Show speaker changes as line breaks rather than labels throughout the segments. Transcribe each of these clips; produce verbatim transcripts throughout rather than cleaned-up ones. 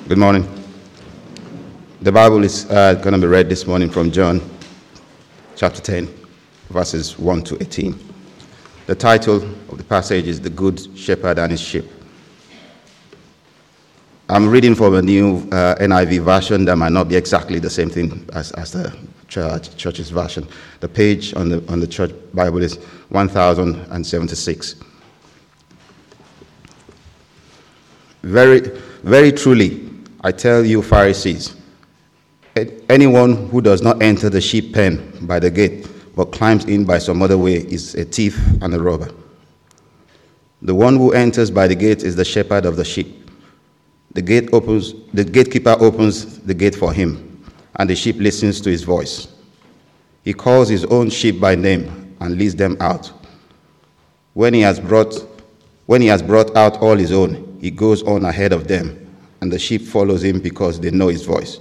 Good morning. The Bible is uh, going to be read this morning from John chapter ten, verses one to eighteen. The title of the passage is The Good Shepherd and His Sheep. I'm reading from a new uh, N I V version that might not be exactly the same thing as, as the church, church's version. The page on the, on the church Bible is one thousand seventy-six. Very, very truly, I tell you, Pharisees, anyone who does not enter the sheep pen by the gate, but climbs in by some other way, is a thief and a robber. The one who enters by the gate is the shepherd of the sheep. The gate opens, the gatekeeper opens the gate for him, and the sheep listens to his voice. He calls his own sheep by name and leads them out. When he has brought, when he has brought out all his own, he goes on ahead of them, and the sheep follows him because they know his voice.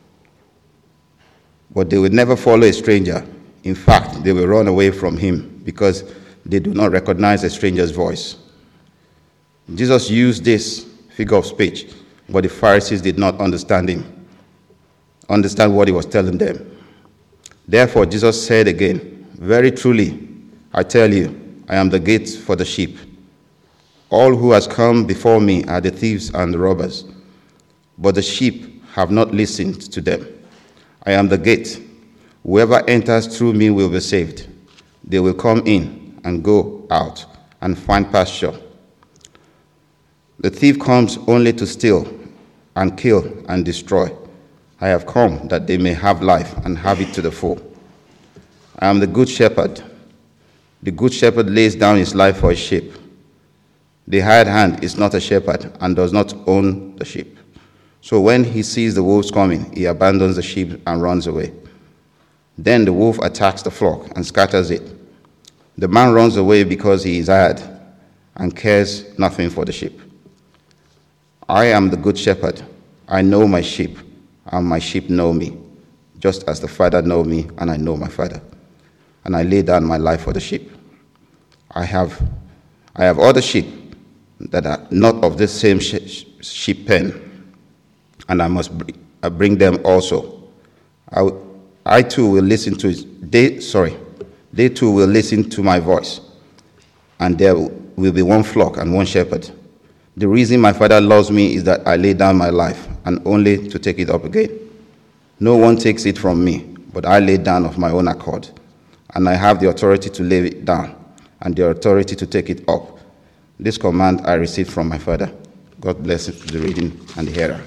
But they will never follow a stranger. In fact, they will run away from him because they do not recognize a stranger's voice. Jesus used this figure of speech, but the Pharisees did not understand him, understand what he was telling them. Therefore, Jesus said again, "Very truly, I tell you, I am the gate for the sheep. All who has come before me are the thieves and the robbers, but the sheep have not listened to them. I am the gate. Whoever enters through me will be saved. They will come in and go out and find pasture. The thief comes only to steal and kill and destroy. I have come that they may have life and have it to the full. I am the good shepherd. The good shepherd lays down his life for his sheep. The hired hand is not a shepherd and does not own the sheep. So when he sees the wolves coming, he abandons the sheep and runs away. Then the wolf attacks the flock and scatters it. The man runs away because he is hired and cares nothing for the sheep. I am the good shepherd. I know my sheep, and my sheep know me, just as the Father knows me, and I know my Father. And I lay down my life for the sheep. I have, I have other sheep that are not of this same sheep pen, and I must bring them also. I, I too will listen to his, they sorry, they too will listen to my voice, and there will be one flock and one shepherd. The reason my Father loves me is that I lay down my life, and only to take it up again. No one takes it from me, but I lay down of my own accord, and I have the authority to lay it down, and the authority to take it up. This command I received from my Father. God bless the reading and the hearer.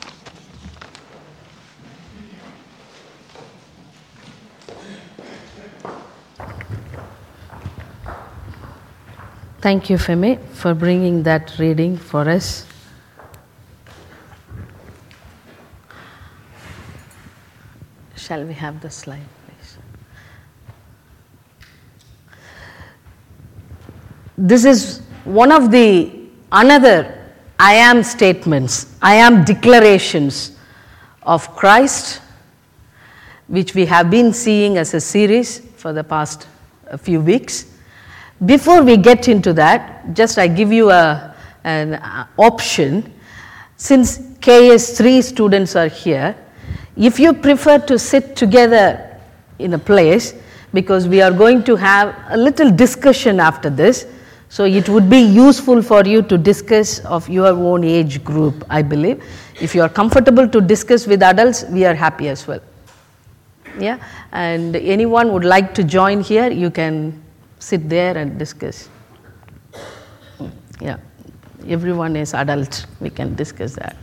Thank you, Femi, for bringing that reading for us. Shall we have the slide, please? This is one of the another I am statements, I am declarations of Christ, which we have been seeing as a series for the past a few weeks. Before we get into that, just I give you a, an option. Since K S three students are here, if you prefer to sit together in a place, because we are going to have a little discussion after this, so it would be useful for you to discuss of your own age group, I believe. If you are comfortable to discuss with adults, we are happy as well. Yeah, and anyone would like to join here, you can sit there and discuss. Yeah, everyone is adult, we can discuss that.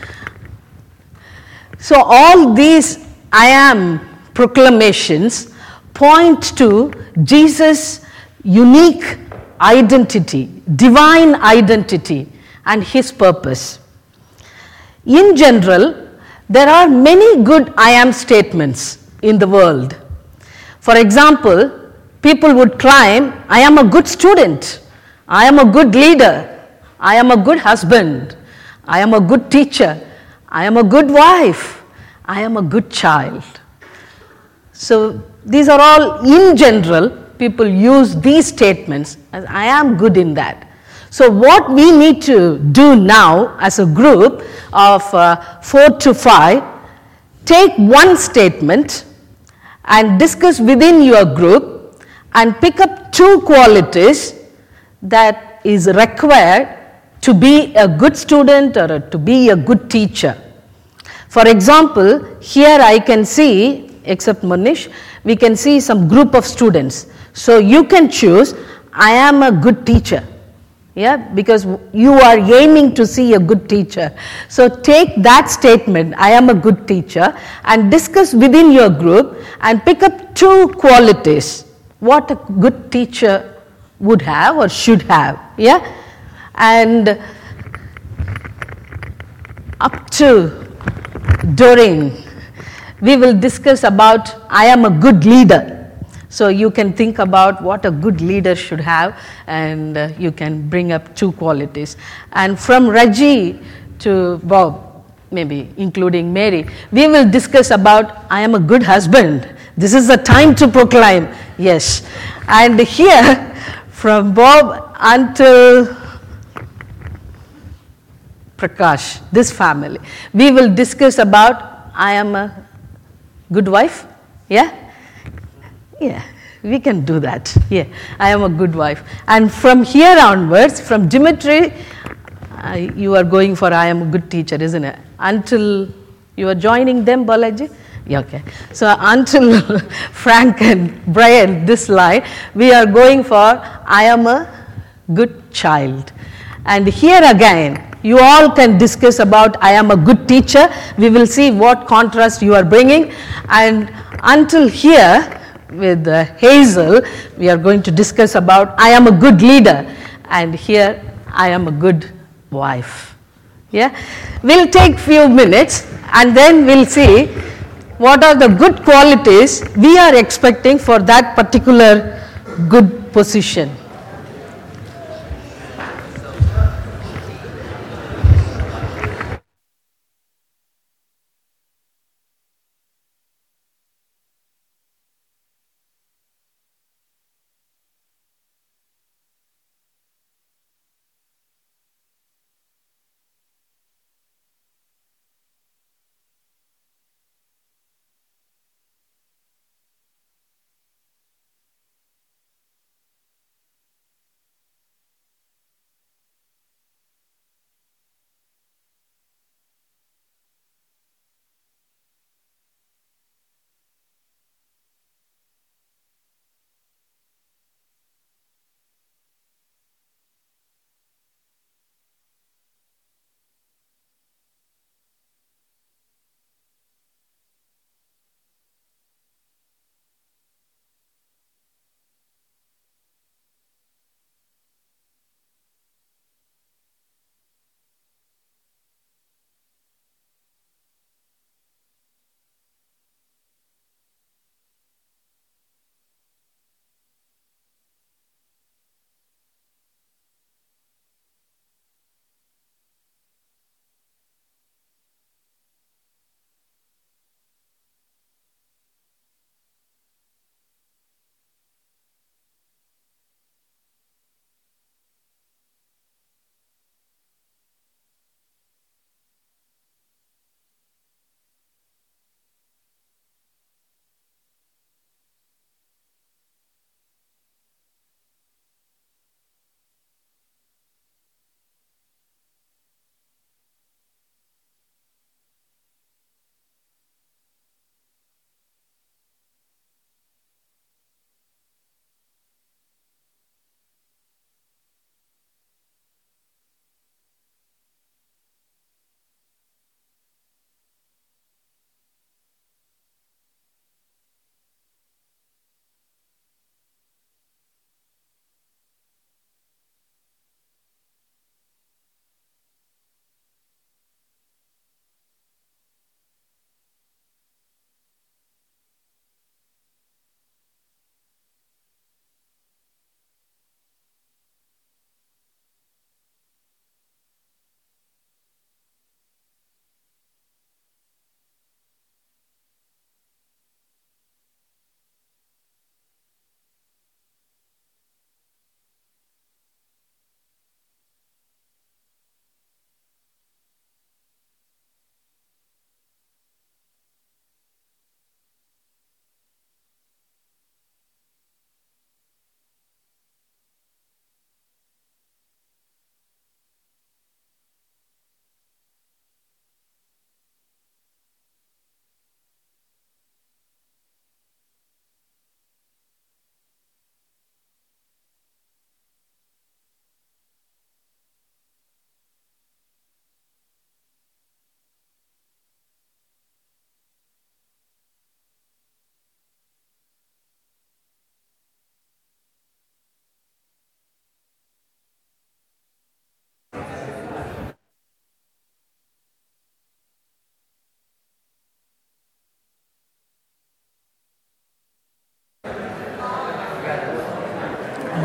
So all these I am proclamations point to Jesus' unique identity, divine identity, and his purpose. In general, there are many good I am statements in the world. For example, people would claim, I am a good student, I am a good leader, I am a good husband, I am a good teacher, I am a good wife, I am a good child. So these are all in general, people use these statements as I am good in that. So what we need to do now as a group of uh, four to five, take one statement and discuss within your group and pick up two qualities that is required to be a good student or to be a good teacher. For example, here I can see, except Manish, we can see some group of students. So you can choose, I am a good teacher. Yeah, because you are aiming to see a good teacher. So take that statement, I am a good teacher, and discuss within your group and pick up two qualities, what a good teacher would have or should have. Yeah, and up to Doreen, we will discuss about I am a good leader. So you can think about what a good leader should have, and uh, you can bring up two qualities. And from Reggie to Bob, maybe including Mary, we will discuss about I am a good husband. This is the time to proclaim, yes. And here, from Bob until Prakash, this family, we will discuss about I am a good wife, yeah? Yeah, we can do that. Yeah, I am a good wife. And from here onwards, from Dimitri, uh, you are going for I am a good teacher, isn't it? Until you are joining them, Balaji? Yeah, okay. So until Frank and Brian, this line, we are going for I am a good child. And here again, you all can discuss about I am a good teacher. We will see what contrast you are bringing. And until here, with uh, Hazel, we are going to discuss about I am a good leader, and here I am a good wife. Yeah, we'll take few minutes and then we'll see what are the good qualities we are expecting for that particular good position.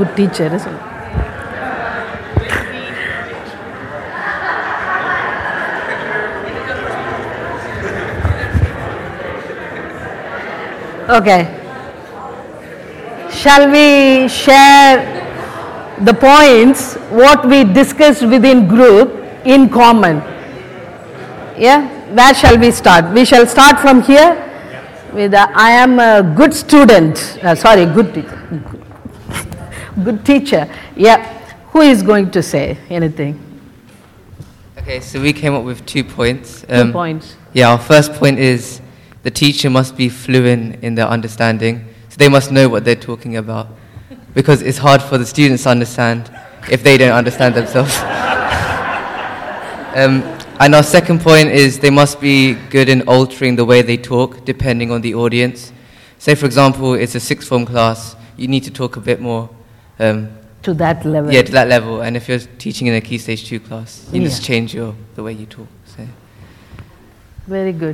good teacher, isn't it? Okay. Shall we share the points, what we discussed within group in common? Yeah? Where shall we start? We shall start from here with uh, I am a good student. Uh, sorry, good teacher. Good teacher. Yeah. Who is going to say anything?
Okay, so we came up with two points.
Two
Um,
points.
Yeah, our first point is the teacher must be fluent in their understanding. So they must know what they're talking about. Because it's hard for the students to understand if they don't understand themselves. um, and our second point is they must be good in altering the way they talk, depending on the audience. Say, for example, it's a sixth form class, you need to talk a bit more um,
To that level.
yeah, to that level. And if you're teaching in a Key Stage two class, you
Yeah.
just change your the way you talk. So.
Very good.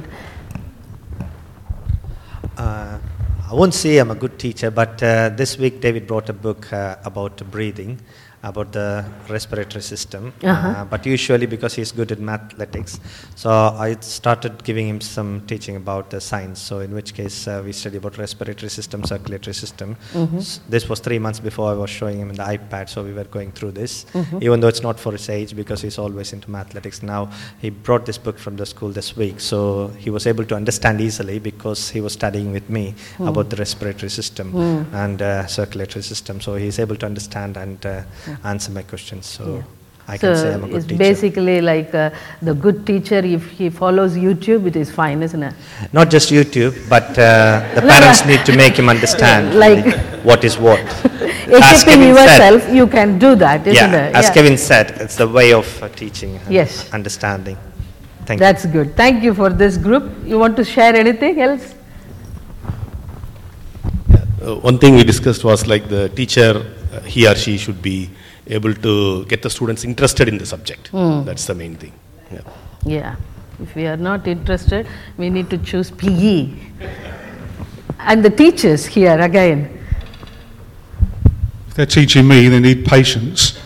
Uh, I won't say I'm a good teacher, but uh, this week David brought a book uh, about breathing, about the respiratory system.
Uh-huh.
Uh, but usually, because he's good at athletics, so I started giving him some teaching about the science. So in which case uh, we study about respiratory system, circulatory system.
Mhm.
S- this was three months before I was showing him in the iPad, so we were going through this.
Mhm.
Even though it's not for his age, because he's always into athletics. Now he brought this book from the school this week, so he was able to understand easily because he was studying with me
Mm.
about the respiratory system
Mm.
and uh, circulatory system. So he's able to understand and uh, answer my questions. So
Yeah.
I can
so
say I'm a good
it's
teacher.
basically like uh, the good teacher, if he follows YouTube, it is fine, isn't it?
Not just YouTube, but uh, the
No,
parents
no.
need to make him understand
Like-
what is what. As
Equipping
Kevin
yourself,
said,
you can do that, isn't
yeah,
it?
as Kevin said, it's the way of uh, teaching and
Yes.
understanding. Thank
That's good. Thank you for this group. You want to share anything else?
Uh, one thing we discussed was like the teacher, uh, he or she should be able to get the students interested in the subject.
Mm.
That's the main thing. Yeah.
Yeah. If we are not interested, we need to choose P E. And the teachers here again.
If they're teaching me, they need patience.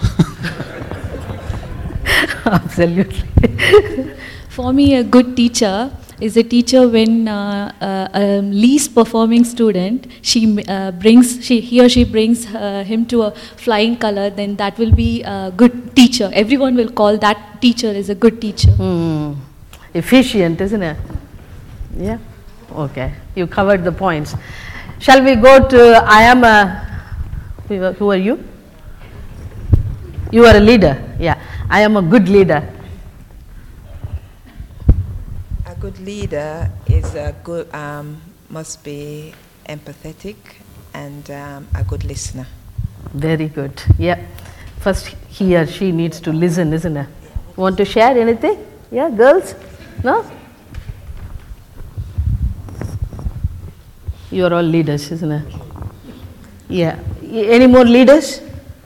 Absolutely.
For me, a good teacher is a teacher when uh, uh, a least performing student, she uh, brings, she, he or she brings uh, him to a flying color, then that will be a good teacher. Everyone will call that teacher as a good teacher.
Hmm. Efficient, isn't it? Yeah. Okay. You covered the points. Shall we go to, I am a, who are- who are you? You are a leader. Yeah. I am a good leader.
A good leader is a good, um, must be empathetic and um, a good listener.
Very good. Yeah. First, he or she needs to listen, isn't it? Want to share anything? Yeah, girls? No? You are all leaders, isn't it? Yeah. Y- Any more leaders?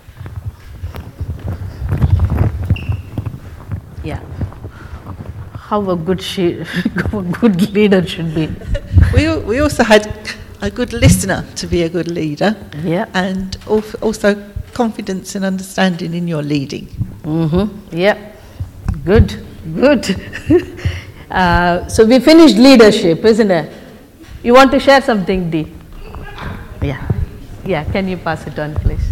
Yeah. How a good she, a good leader should be.
We, al- we also had a good listener to be a good leader.
Yeah.
And al- also confidence and understanding in your leading.
Mm-hmm. Yeah. Good. Good. uh, so we finished leadership, isn't it? You want to share something, Dee? Yeah. Yeah. Can you pass it on, please?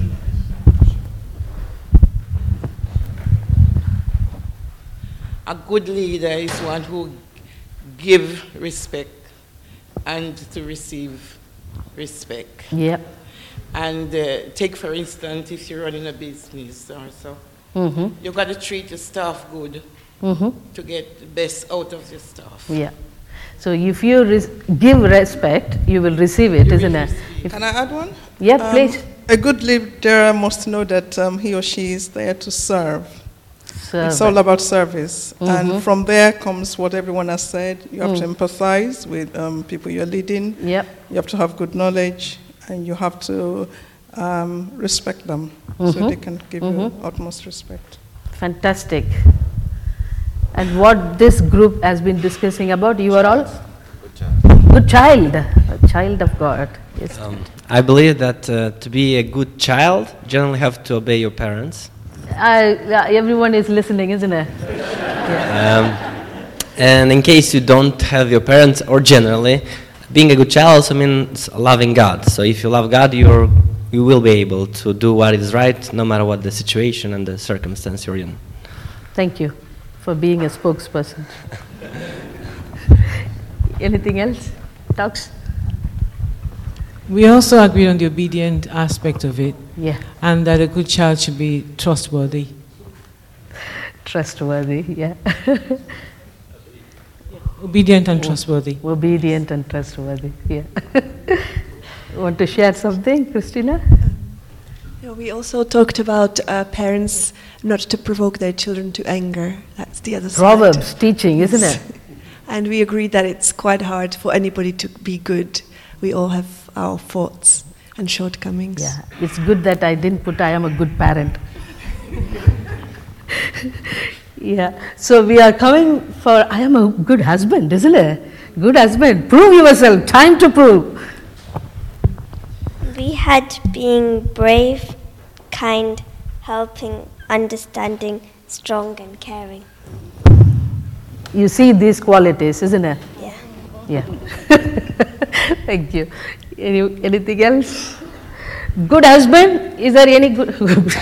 A good leader is one who give respect and to receive respect.
Yeah.
And uh, take, for instance, if you're running a business or so,
Mm-hmm.
you've got to treat your staff good
Mm-hmm.
to get the best out of your staff.
Yeah. So if you res- give respect, you will receive it, isn't it? If-
Can I add one?
Yeah,
Um,
please.
A good leader must know that um, he or she is there to serve.
Serve.
It's all about service.
Mhm.
And from there comes what everyone has said. You have to
Mm.
empathize with um, people you're leading.
Yep.
You have to have good knowledge, and you have to um, respect them so
Mhm.
they can give you
Mhm.
utmost respect.
Fantastic. And what this group has been discussing about, you are all? Good child. A child of God. Yes.
Um, I believe that uh, to be a good child, you generally have to obey your parents.
Uh, yeah, everyone is listening, isn't it? Yeah.
Um, and in case you don't have your parents, or generally, being a good child also means loving God. So if you love God, you're, you will be able to do what is right, no matter what the situation and the circumstance you're in.
Thank you for being a spokesperson. Anything else? Talks?
We also agreed on the obedient aspect of it.
Yeah.
And that a good child should be trustworthy.
Trustworthy, yeah.
Obedient and trustworthy.
Obedient and trustworthy, yeah. Want to share something, Christina?
Yeah, we also talked about uh, parents not to provoke their children to anger. That's the other
Proverbs
side.
teaching, isn't it?
And we agreed that it's quite hard for anybody to be good. We all have our faults and shortcomings.
Yeah, it's good that I didn't put I am a good parent. Yeah, so we are coming for I am a good husband, isn't it? Good husband. Prove yourself. Time to prove.
We had being brave, kind, helping, understanding, strong and caring.
You see these qualities, isn't it?
Yeah.
Yeah. Thank you. Any, anything else? Good husband? Is there any good?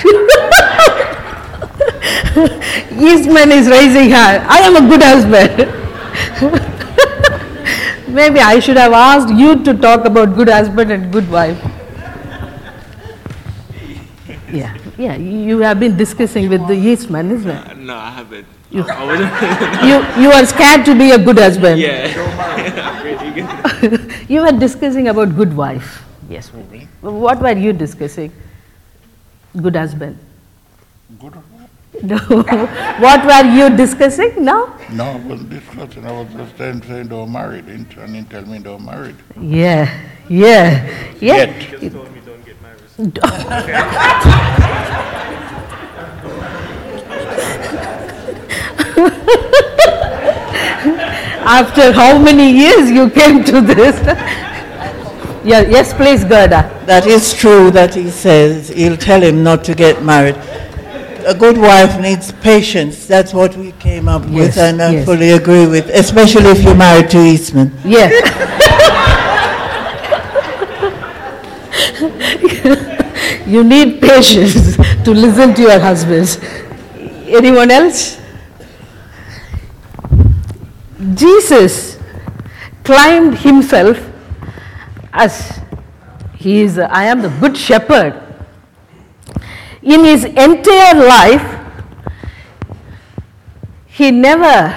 Eastman is raising hand. I am a good husband. Maybe I should have asked you to talk about good husband and good wife. Yeah, yeah. You have been discussing with the Eastman, isn't it?
Uh, no, I haven't.
You,
I wasn't.
you, you are scared to be a good husband.
Yeah. Really good.
You were discussing about good wife. Yes, maybe. What were you discussing? Good husband.
Good.
No. What were you discussing now?
No, I wasn't discussing. I was just saying, saying they were married. And didn't tell me they were married.
Yeah, yeah, yeah.
Yet.
You just told me don't get married.
After how many years you came to this? Yeah, yes, please, Gerda.
That is true that he says he'll tell him not to get married. A good wife needs patience. That's what we came up
Yes,
with, and I
yes.
fully agree with, especially if you're married to Eastman.
Yes. You need patience to listen to your husbands. Anyone else? Jesus claimed himself as he is, I am the good shepherd. In his entire life, he never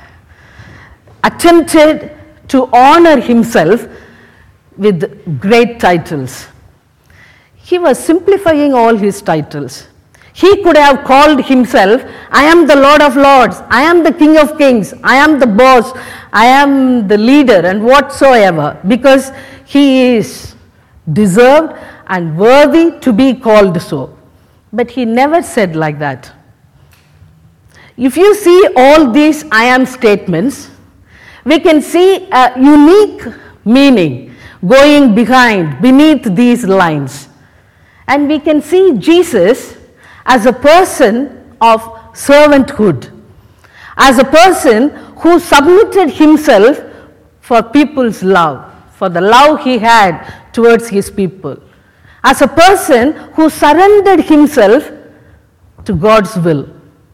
attempted to honor himself with great titles. He was simplifying all his titles. He could have called himself, I am the Lord of Lords, I am the King of Kings, I am the boss, I am the leader and whatsoever, because he is deserved and worthy to be called so. But he never said like that. If you see all these I am statements, we can see a unique meaning going behind, beneath these lines. And we can see Jesus as a person of servanthood, as a person who submitted himself for people's love, for the love he had towards his people, as a person who surrendered himself to God's will.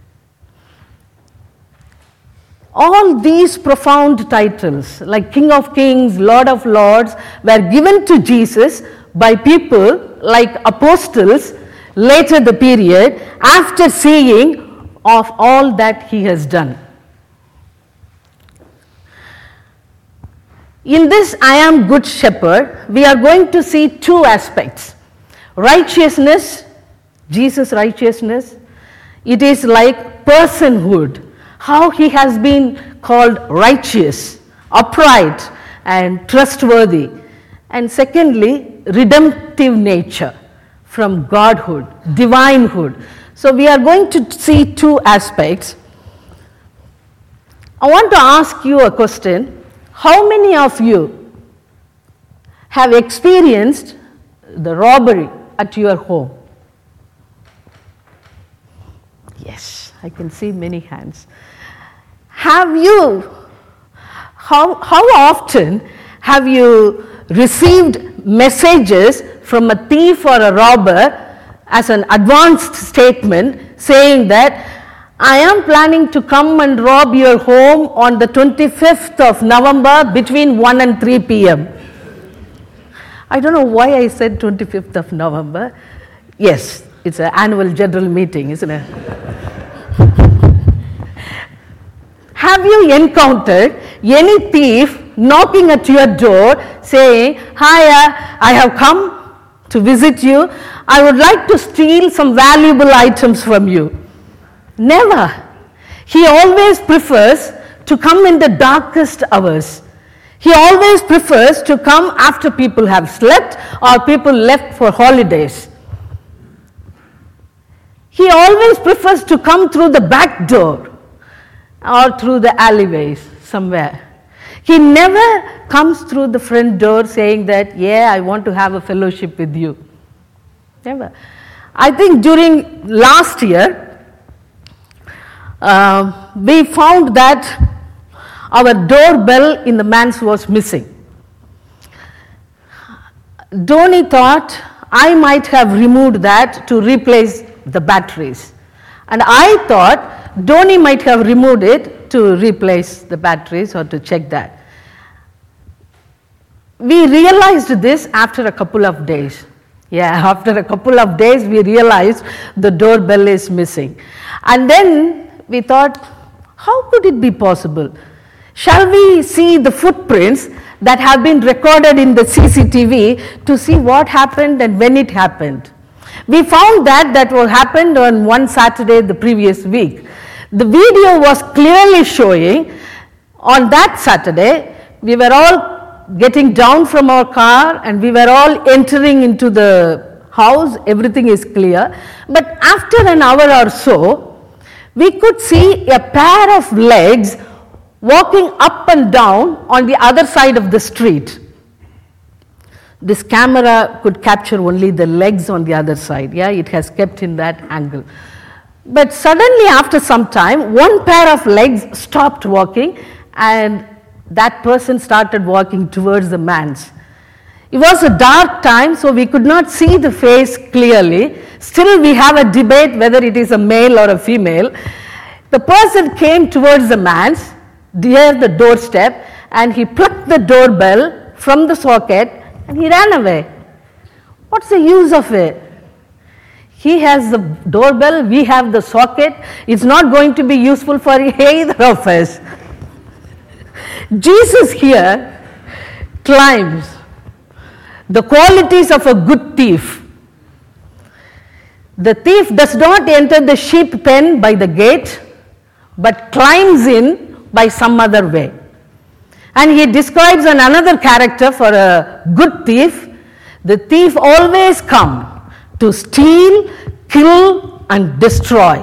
All these profound titles, like King of Kings, Lord of Lords, were given to Jesus by people like apostles later the period, after seeing of all that he has done. In this I am good shepherd, we are going to see two aspects. Righteousness, Jesus' righteousness, it is like personhood, how he has been called righteous, upright and trustworthy. And secondly, redemptive nature from Godhood, divinehood. So we are going to see two aspects. I want to ask you a question. How many of you have experienced the robbery at your home? Yes, I can see many hands. Have you, how, how often have you received messages from a thief or a robber as an advanced statement saying that I am planning to come and rob your home on the twenty-fifth of November between one and three p m I don't know why I said twenty-fifth of November. Yes, it's an annual general meeting, isn't it? Have you encountered any thief knocking at your door saying, "Hi, I have come to visit you. I would like to steal some valuable items from you"? Never. He always prefers to come in the darkest hours. He always prefers to come after people have slept or people left for holidays. He always prefers to come through the back door or through the alleyways somewhere. He never comes through the front door saying that, yeah, I want to have a fellowship with you. Never. I think during last year, uh, we found that our doorbell in the manse was missing. Dhoni thought I might have removed that to replace the batteries. And I thought Dhoni might have removed it to replace the batteries or to check that. We realized this after a couple of days. Yeah, after a couple of days we realized the doorbell is missing. And then we thought, how could it be possible? Shall we see the footprints that have been recorded in the C C T V to see what happened and when it happened? We found that that what happened on one Saturday the previous week. The video was clearly showing on that Saturday, we were all getting down from our car and we were all entering into the house, everything is clear. But after an hour or so, we could see a pair of legs walking up and down on the other side of the street. This camera could capture only the legs on the other side. Yeah, it has kept in that angle. But suddenly after some time, one pair of legs stopped walking and that person started walking towards the manse. It was a dark time, so we could not see the face clearly. Still we have a debate whether it is a male or a female. The person came towards the manse, near the doorstep, and he plucked the doorbell from the socket and he ran away. What's the use of it? He has the doorbell, we have the socket. It's not going to be useful for either of us. Jesus here climbs the qualities of a good thief. The thief does not enter the sheep pen by the gate, but climbs in by some other way. And he describes an another character for a good thief. The thief always comes to steal, kill, and destroy.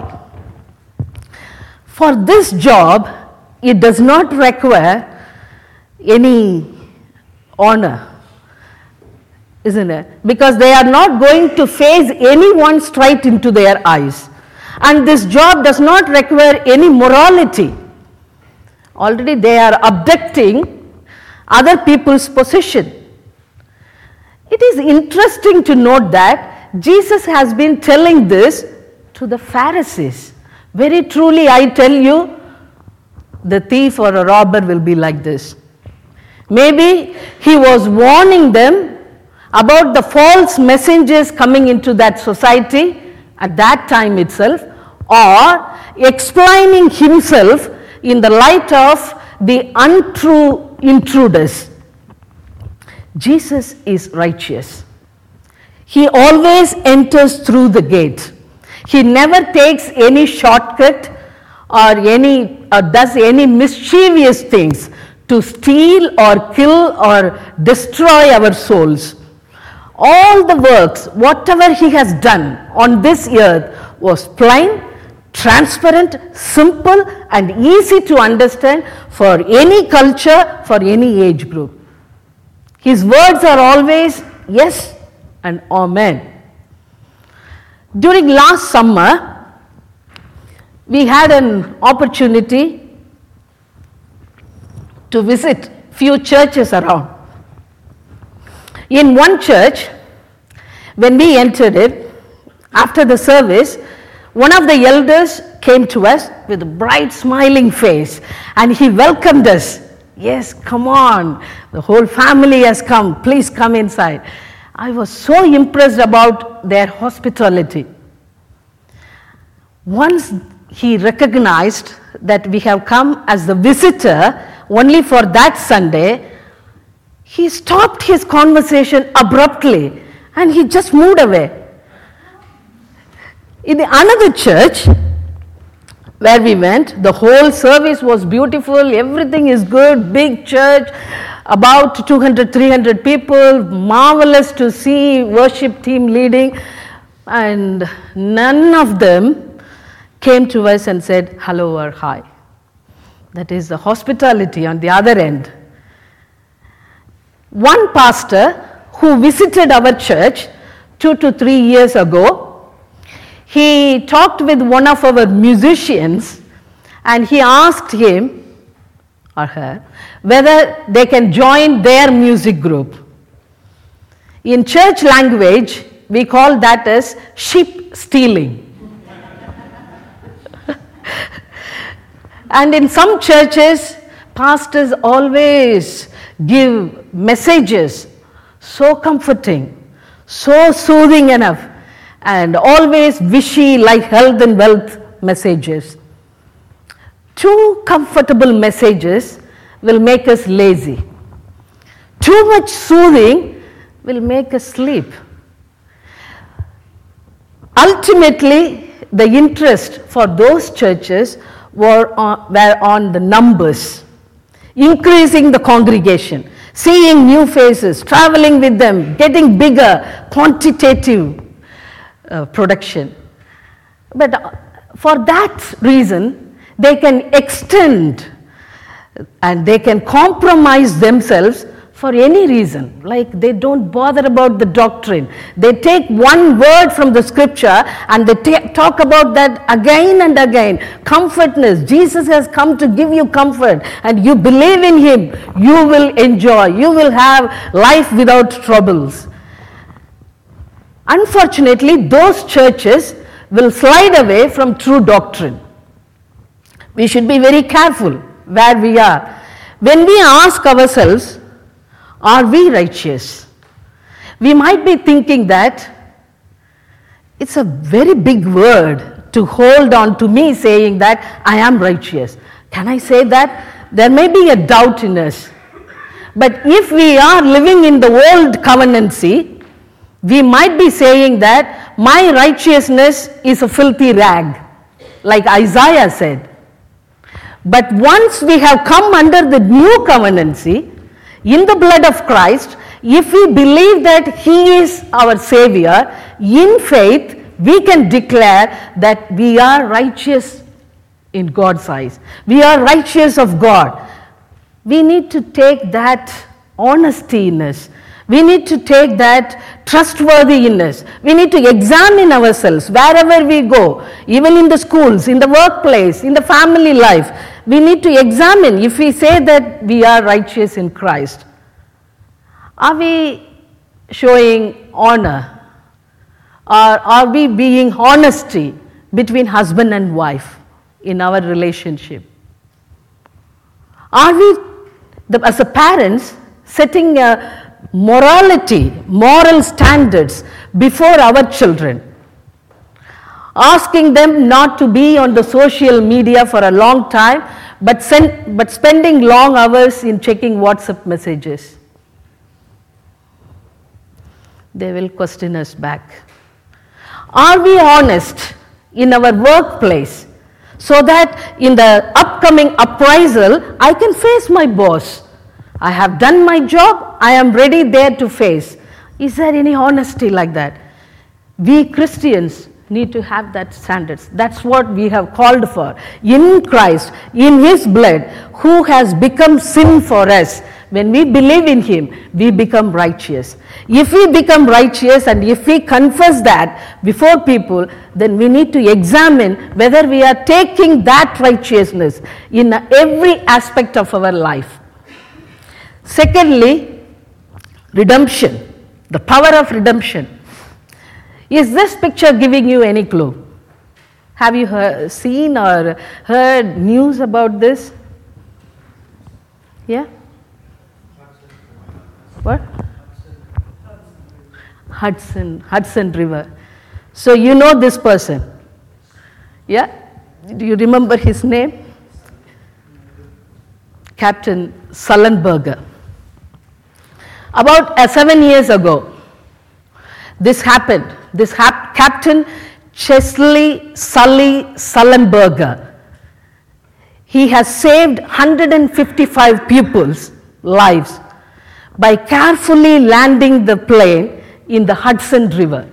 For this job, it does not require any honor, isn't it? Because they are not going to face anyone straight into their eyes. And this job does not require any morality. Already they are abducting other people's possession. It is interesting to note that Jesus has been telling this to the Pharisees. Very truly I tell you, the thief or a robber will be like this. Maybe he was warning them about the false messengers coming into that society at that time itself, or explaining himself in the light of the untrue intruders. Jesus is righteous. He always enters through the gate. He never takes any shortcut or any or does any mischievous things to steal or kill or destroy our souls. All the works, whatever he has done on this earth was plain, transparent, simple, and easy to understand for any culture, for any age group. His words are always yes and amen. During last summer, we had an opportunity to visit few churches around. In one church, when we entered it, after the service, one of the elders came to us with a bright smiling face and he welcomed us. Yes, come on, the whole family has come, please come inside. I was so impressed about their hospitality. Once he recognized that we have come as the visitor only for that Sunday, he stopped his conversation abruptly and he just moved away. In another church where we went, the whole service was beautiful, everything is good, big church, about two hundred, three hundred people, marvelous to see worship team leading, and none of them came to us and said hello or hi. That is the hospitality on the other end. One pastor who visited our church two to three years ago, he talked with one of our musicians and he asked him or her whether they can join their music group. In church language, we call that as sheep stealing. And in some churches, pastors always give messages so comforting, so soothing enough, and always wishy like health and wealth messages. Too comfortable messages will make us lazy. Too much soothing will make us sleep. Ultimately, the interest for those churches were on, were on the numbers, increasing the congregation, seeing new faces, traveling with them, getting bigger, quantitative uh, production. But uh, for that reason, they can extend and they can compromise themselves for any reason. Like they don't bother about the doctrine. They take one word from the scripture and they ta- talk about that again and again. Comfortness. Jesus has come to give you comfort, and you believe in him, you will enjoy. You will have life without troubles. Unfortunately, those churches will slide away from true doctrine. We should be very careful where we are. When we ask ourselves, are we righteous? We might be thinking that it's a very big word to hold on to me saying that I am righteous. Can I say that? There may be a doubt in us. But if we are living in the old covenancy, we might be saying that my righteousness is a filthy rag, like Isaiah said. But once we have come under the new covenancy, in the blood of Christ, if we believe that he is our Savior, in faith, we can declare that we are righteous in God's eyes. We are righteous of God. We need to take that honesty in us. We need to take that trustworthy in us. We need to examine ourselves wherever we go, even in the schools, in the workplace, in the family life. We need to examine if we say that we are righteous in Christ. Are we showing honor? Or are we being honesty between husband and wife in our relationship? Are we, as a parents, setting a morality, moral standards before our children? Asking them not to be on the social media for a long time, but, send, but spending long hours in checking WhatsApp messages. They will question us back. Are we honest in our workplace so that in the upcoming appraisal, I can face my boss? I have done my job, I am ready there to face. Is there any honesty like that? We Christians need to have that standards. That's what we have called for. In Christ, in his blood, who has become sin for us, When we believe in him, we become righteous. If we become righteous and if we confess that before people, then we need to examine whether we are taking that righteousness in every aspect of our life. Secondly, redemption, the power of redemption. Is this picture giving you any clue? Have you heard, seen or heard news about this? Yeah? What? Hudson, Hudson River. So you know this person. Yeah? Do you remember his name? Captain Sullenberger. About uh, seven years ago, this happened. This hap- Captain Chesley Sully Sullenberger, he has saved one hundred fifty-five people's lives by carefully landing the plane in the Hudson River.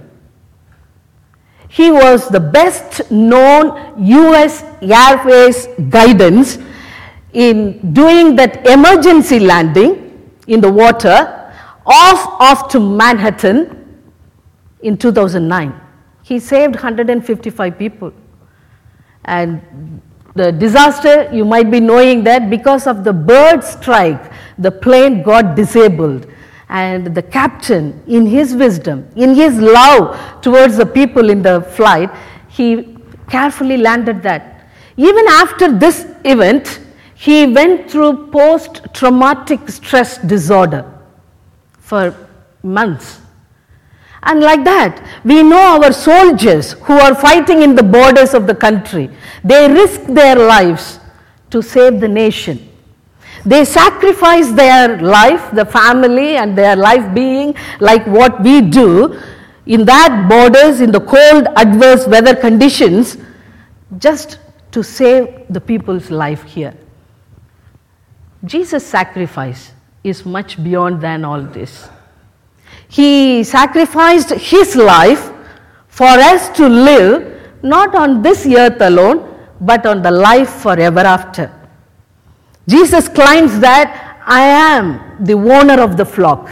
He was the best known U S Airways guidance in doing that emergency landing in the water off, off to Manhattan in two thousand nine. He saved one hundred fifty-five people. And the disaster, you might be knowing that because of the bird strike, the plane got disabled. And the captain, in his wisdom, in his love towards the people in the flight, he carefully landed that. Even after this event, he went through post-traumatic stress disorder for months. And like that, we know our soldiers who are fighting in the borders of the country. They risk their lives to save the nation. They sacrifice their life, the family and their life being like what we do in that borders, in the cold, adverse weather conditions, just to save the people's life here. Jesus' sacrifice is much beyond than all this. He sacrificed his life for us to live not on this earth alone, but on the life forever after. Jesus claims that I am the owner of the flock.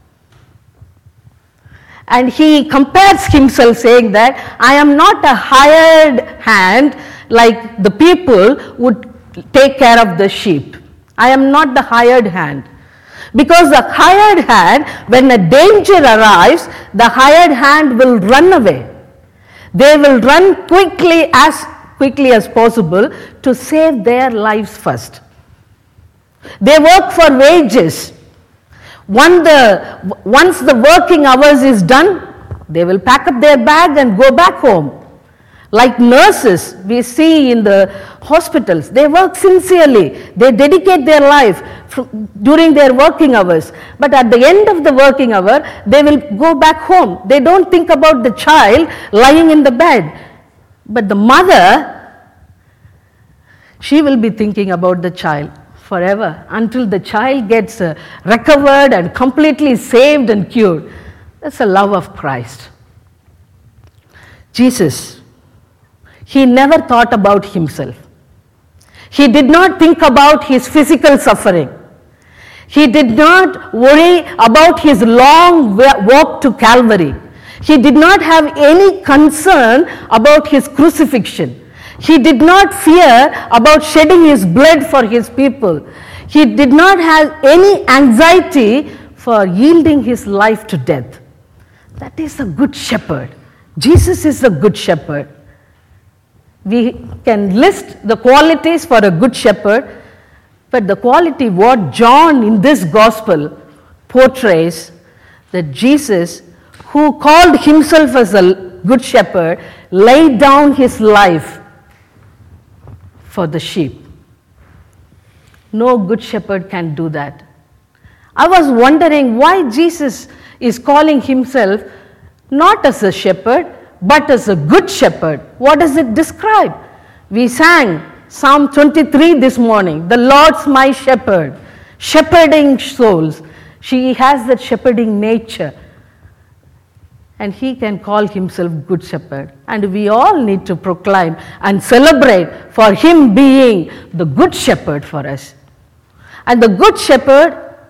And he compares himself saying that I am not a hired hand like the people would take care of the sheep. I am not the hired hand. Because the hired hand, when a danger arrives, the hired hand will run away. They will run quickly, as quickly as possible, to save their lives first. They work for wages. When the, once the working hours is done, they will pack up their bag and go back home. Like nurses we see in the hospitals, they work sincerely, they dedicate their life from, during their working hours. But at the end of the working hour, they will go back home. They don't think about the child lying in the bed. But the mother, she will be thinking about the child forever until the child gets uh, recovered and completely saved and cured. That's the love of Christ. Jesus, he never thought about himself. He did not think about his physical suffering. He did not worry about his long walk to Calvary. He did not have any concern about his crucifixion. He did not fear about shedding his blood for his people. He did not have any anxiety for yielding his life to death. That is a good shepherd. Jesus is a good shepherd. We can list the qualities for a good shepherd, but the quality what John in this gospel portrays, that Jesus, who called himself as a good shepherd, laid down his life for the sheep. No good shepherd can do that. I was wondering why Jesus is calling himself not as a shepherd, but as a good shepherd. What does it describe? We sang Psalm twenty-three this morning, the Lord's my shepherd, shepherding souls. She has that shepherding nature. And he can call himself good shepherd. And we all need to proclaim and celebrate for him being the good shepherd for us. And the good shepherd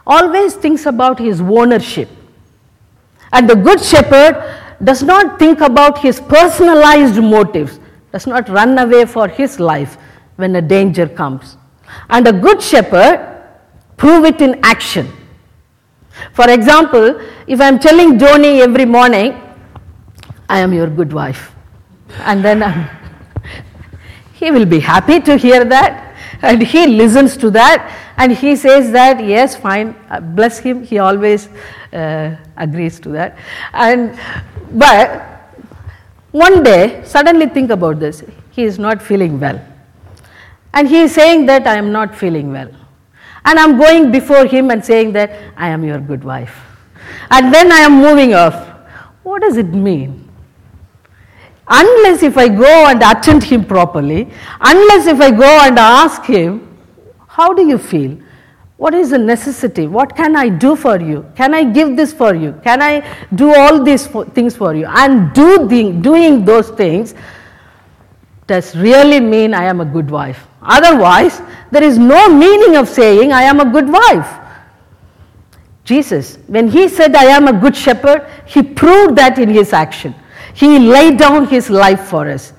always thinks about his ownership. And the good shepherd does not think about his personalized motives, does not run away for his life when a danger comes. And a good shepherd prove it in action. For example, if I am telling Joni every morning, I am your good wife, and then I'm, he will be happy to hear that, and he listens to that, and he says that, yes, fine, uh, bless him, he always uh, agrees to that. And but one day, suddenly think about this, he is not feeling well. And he is saying that I am not feeling well. And I am going before him and saying that I am your good wife. And then I am moving off. What does it mean? Unless if I go and attend him properly, unless if I go and ask him, how do you feel? What is the necessity? What can I do for you? Can I give this for you? Can I do all these for, things for you? And do the, doing those things does really mean I am a good wife. Otherwise, there is no meaning of saying I am a good wife. Jesus, when he said I am a good shepherd, he proved that in his action. He laid down his life for us.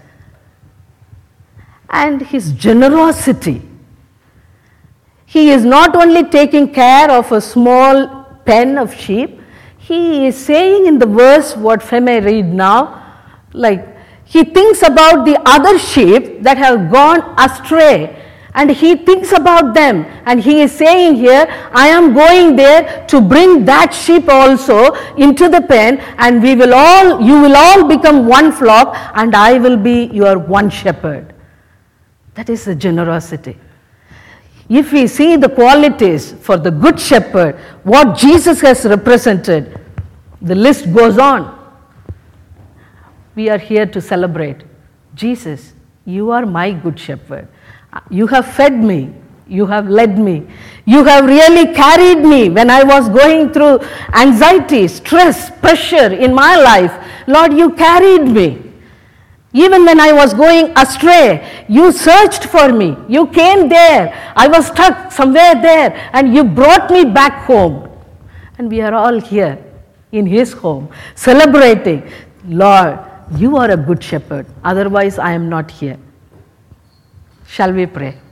And his generosity. He is not only taking care of a small pen of sheep, he is saying in the verse what Feme read now, like he thinks about the other sheep that have gone astray, and he thinks about them, and he is saying here, I am going there to bring that sheep also into the pen, and we will all, you will all become one flock, and I will be your one shepherd. That is the generosity. If we see the qualities for the good shepherd, what Jesus has represented, the list goes on. We are here to celebrate. Jesus, you are my good shepherd. You have fed me. You have led me. You have really carried me when I was going through anxiety, stress, pressure in my life. Lord, you carried me. Even when I was going astray, you searched for me. You came there. I was stuck somewhere there, and you brought me back home. And we are all here in his home, celebrating, Lord, you are a good shepherd. Otherwise, I am not here. Shall we pray?